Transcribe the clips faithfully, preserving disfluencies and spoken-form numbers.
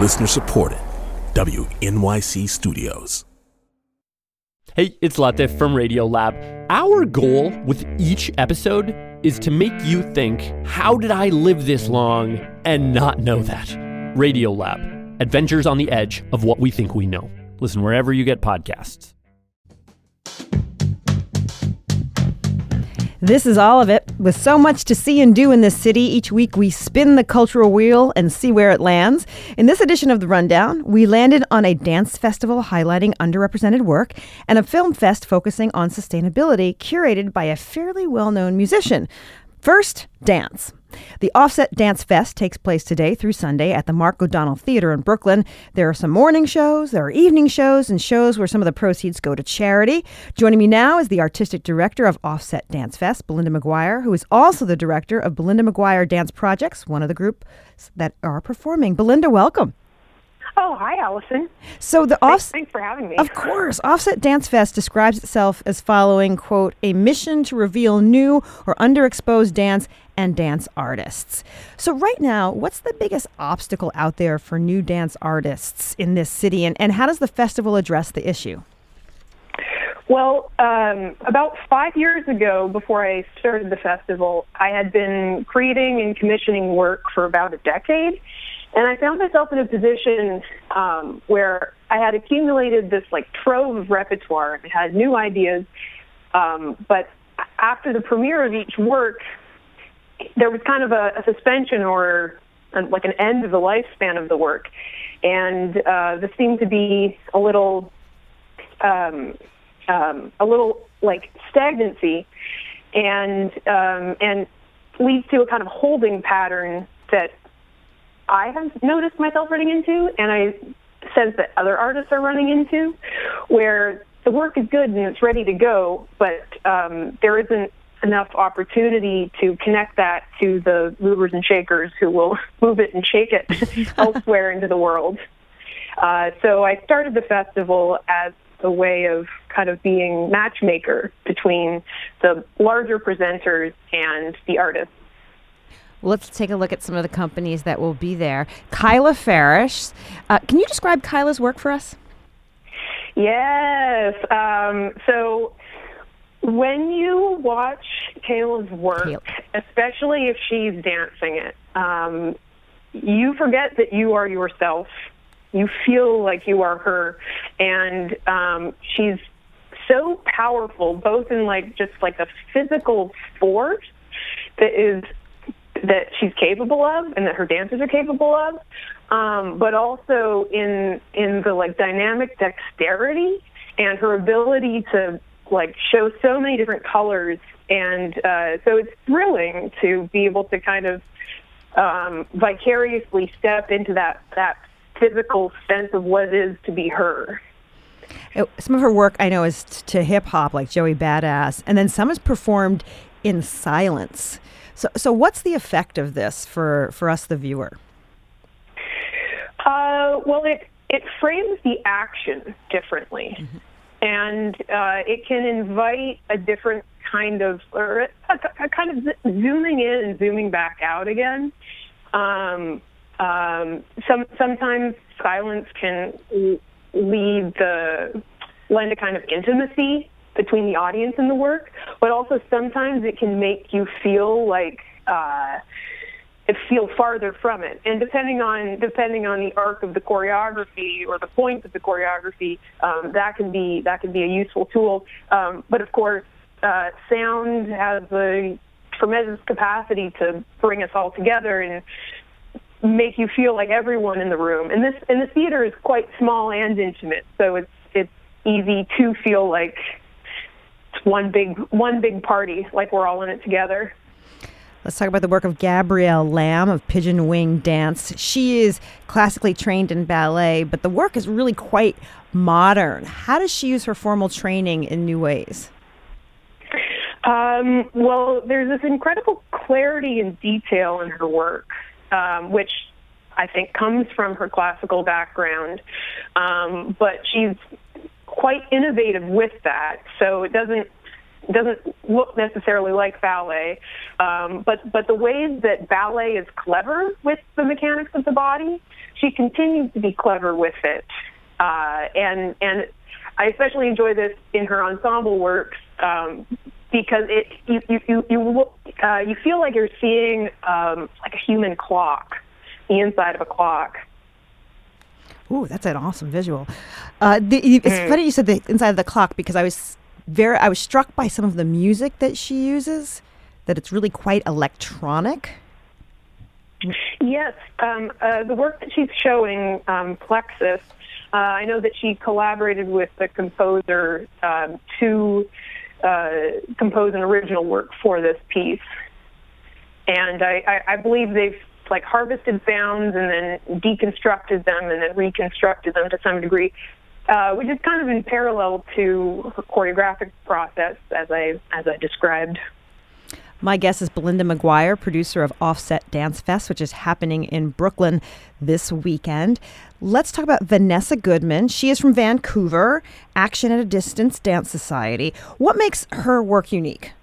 Listener supported. W N Y C Studios. Hey, it's Latif from Radiolab. Our goal with each episode is to make you think, how did I live this long and not know that? Radiolab, adventures on the edge of what we think we know. Listen wherever you get podcasts. This is all of it. With so much to see and do in this city, each week we spin the cultural wheel and see where it lands. In this edition of The Rundown, we landed on a dance festival highlighting underrepresented work and a film fest focusing on sustainability, curated by a fairly well-known musician. First, dance. The Offset Dance Fest takes place today through Sunday at the Mark O'Donnell Theater in Brooklyn. There are some morning shows, there are evening shows, and shows where some of the proceeds go to charity. Joining me now is the artistic director of Offset Dance Fest, Belinda McGuire, who is also the director of Belinda McGuire Dance Projects, one of the groups that are performing. Belinda, welcome. Oh, hi, Allison. So the thanks, off- thanks for having me. Of course. Offset Dance Fest describes itself as following, quote, a mission to reveal new or underexposed dance and dance artists. So right now, what's the biggest obstacle out there for new dance artists in this city, and, and how does the festival address the issue? Well, um, about five years ago, before I started the festival, I had been creating and commissioning work for about a decade. And I found myself in a position um, where I had accumulated this like trove of repertoire and had new ideas. Um, but after the premiere of each work, there was kind of a, a suspension or a, like an end of the lifespan of the work. And uh, this seemed to be a little, um, um, a little like stagnancy, and um, and leads to a kind of holding pattern that I have noticed myself running into, and I sense that other artists are running into, where the work is good and it's ready to go, but um, there isn't enough opportunity to connect that to the movers and shakers who will move it and shake it elsewhere into the world. Uh, so I started the festival as a way of kind of being matchmaker between the larger presenters and the artists. Let's take a look at some of the companies that will be there. Kyla Farish. Uh, can you describe Kyla's work for us? Yes. Um, so when you watch Kayla's work, Kayla. especially if she's dancing it, um, you forget that you are yourself. You feel like you are her. And um, she's so powerful, both in like just like a physical force that is that she's capable of and that her dancers are capable of, um, but also in in the like dynamic dexterity and her ability to like show so many different colors. And uh, so it's thrilling to be able to kind of um, vicariously step into that, that physical sense of what it is to be her. Some of her work I know is t- to hip hop, like Joey Badass, and then some is performed in silence. So, so what's the effect of this for, for us, the viewer? Uh, well, it it frames the action differently, mm-hmm. and uh, it can invite a different kind of, or a, a kind of zooming in and zooming back out again. Um, um, some sometimes silence can lead the lend a kind of intimacy between the audience and the work, but also sometimes it can make you feel like uh, it feel farther from it. And depending on depending on the arc of the choreography or the point of the choreography, um, that can be that can be a useful tool. Um, but of course, uh, sound has a tremendous capacity to bring us all together and make you feel like everyone in the room. And this and the theater is quite small and intimate, so it's it's easy to feel like it's one big one big party, like we're all in it together. Let's talk about the work of Gabrielle Lamb of Pigeon Wing Dance. She is classically trained in ballet, but the work is really quite modern. How does she use her formal training in new ways? Um, well, there's this incredible clarity and detail in her work, um, which I think comes from her classical background. Um, but she's quite innovative with that, so it doesn't doesn't look necessarily like ballet, um, but but the ways that ballet is clever with the mechanics of the body, she continues to be clever with it, uh, and and I especially enjoy this in her ensemble works um, because it you you you you, look, uh, you feel like you're seeing um, like a human clock, the inside of a clock. Ooh, that's an awesome visual. Uh, the, it's mm. funny you said the inside of the clock, because I was very I was struck by some of the music that she uses, that it's really quite electronic. Yes, um, uh, the work that she's showing, um, Plexus, uh, I know that she collaborated with the composer um, to uh, compose an original work for this piece. And I, I, I believe they've like harvested sounds and then deconstructed them and then reconstructed them to some degree, uh, which is kind of in parallel to her choreographic process, as I as I described. My guest is Belinda McGuire, producer of Offset Dance Fest, which is happening in Brooklyn this weekend. Let's talk about Vanessa Goodman. She is from Vancouver, Action at a Distance Dance Society. What makes her work unique?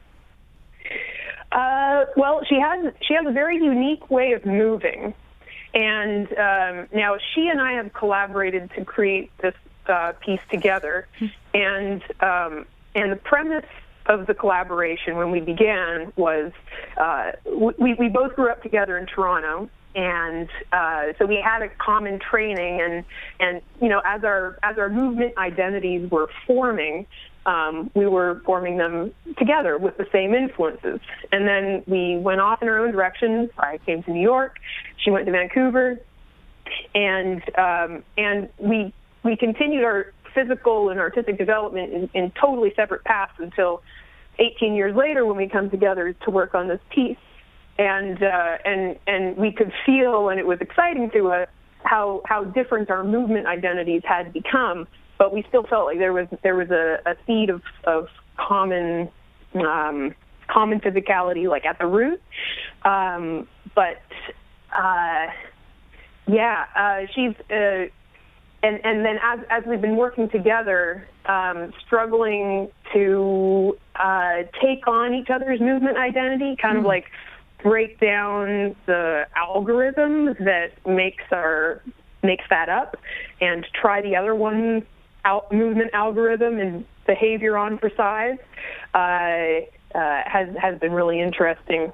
Uh, well, she has she has a very unique way of moving, and um, now she and I have collaborated to create this uh, piece together, and um, and the premise of the collaboration when we began was uh, we we both grew up together in Toronto, and uh, so we had a common training, and and you know as our as our movement identities were forming. Um, we were forming them together with the same influences. And then we went off in our own directions. I came to New York. She went to Vancouver. And um, and we we continued our physical and artistic development in, in totally separate paths until eighteen years later when we come together to work on this piece. And uh, and and we could feel, and it was exciting to us, how, how different our movement identities had become. But we still felt like there was there was a, a seed of, of common um, common physicality, like at the root. Um, but uh, yeah, uh, she's uh, and and then as as we've been working together, um, struggling to uh, take on each other's movement identity, kind mm-hmm. of like break down the algorithm that makes our makes that up, and try the other one. Out movement algorithm and behavior on for size uh, uh, has has been really interesting.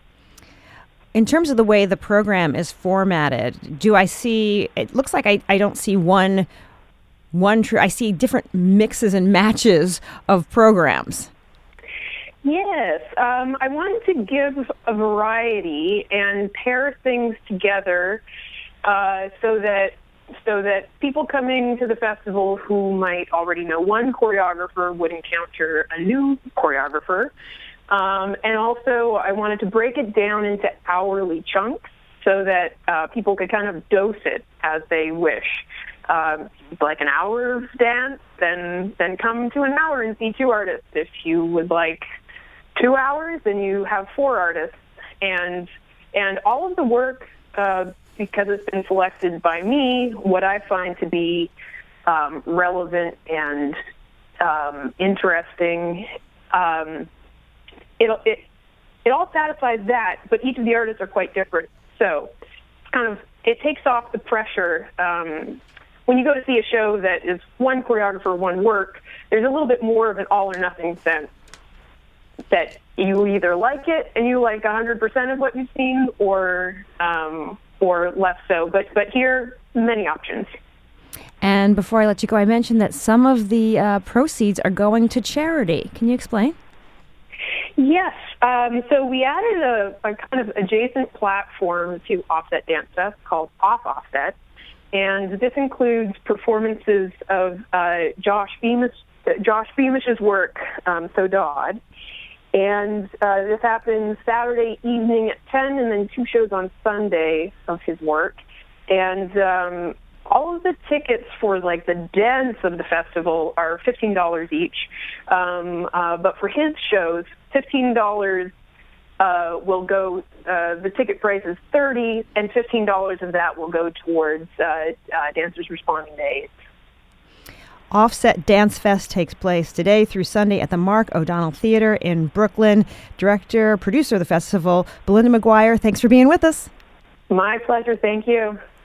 In terms of the way the program is formatted, do I see? It looks like I, I don't see one one true. I see different mixes and matches of programs. Yes, um, I wanted to give a variety and pair things together uh, so that. So that people coming to the festival who might already know one choreographer would encounter a new choreographer. Um, and also, I wanted to break it down into hourly chunks so that uh, people could kind of dose it as they wish. Um, like an hour of dance, then then come to an hour and see two artists. If you would like two hours, then you have four artists. And and all of the work. Uh, Because it's been selected by me, what I find to be um, relevant and um, interesting, um, it, it it all satisfies that. But each of the artists are quite different, so it's kind of it takes off the pressure. Um, when you go to see a show that is one choreographer, one work, there's a little bit more of an all or nothing sense. That you either like it and you like one hundred percent of what you've seen, or um, or less so. But but here, many options. And before I let you go, I mentioned that some of the uh, proceeds are going to charity. Can you explain? Yes. Um, so we added a, a kind of adjacent platform to Offset Dance Fest called Off Offset. And this includes performances of uh, Josh Beamish, Josh Beamish's work, um, So Dodd. And uh, this happens Saturday evening at ten, and then two shows on Sunday of his work. And um, all of the tickets for, like, the dance of the festival are fifteen dollars each. Um, uh, but for his shows, fifteen dollars uh, will go, uh, the ticket price is thirty dollars, and fifteen dollars of that will go towards uh, uh, Dancers Responding to AIDS. Offset Dance Fest takes place today through Sunday at the Mark O'Donnell Theater in Brooklyn. Director, producer of the festival, Belinda McGuire, thanks for being with us. My pleasure. Thank you.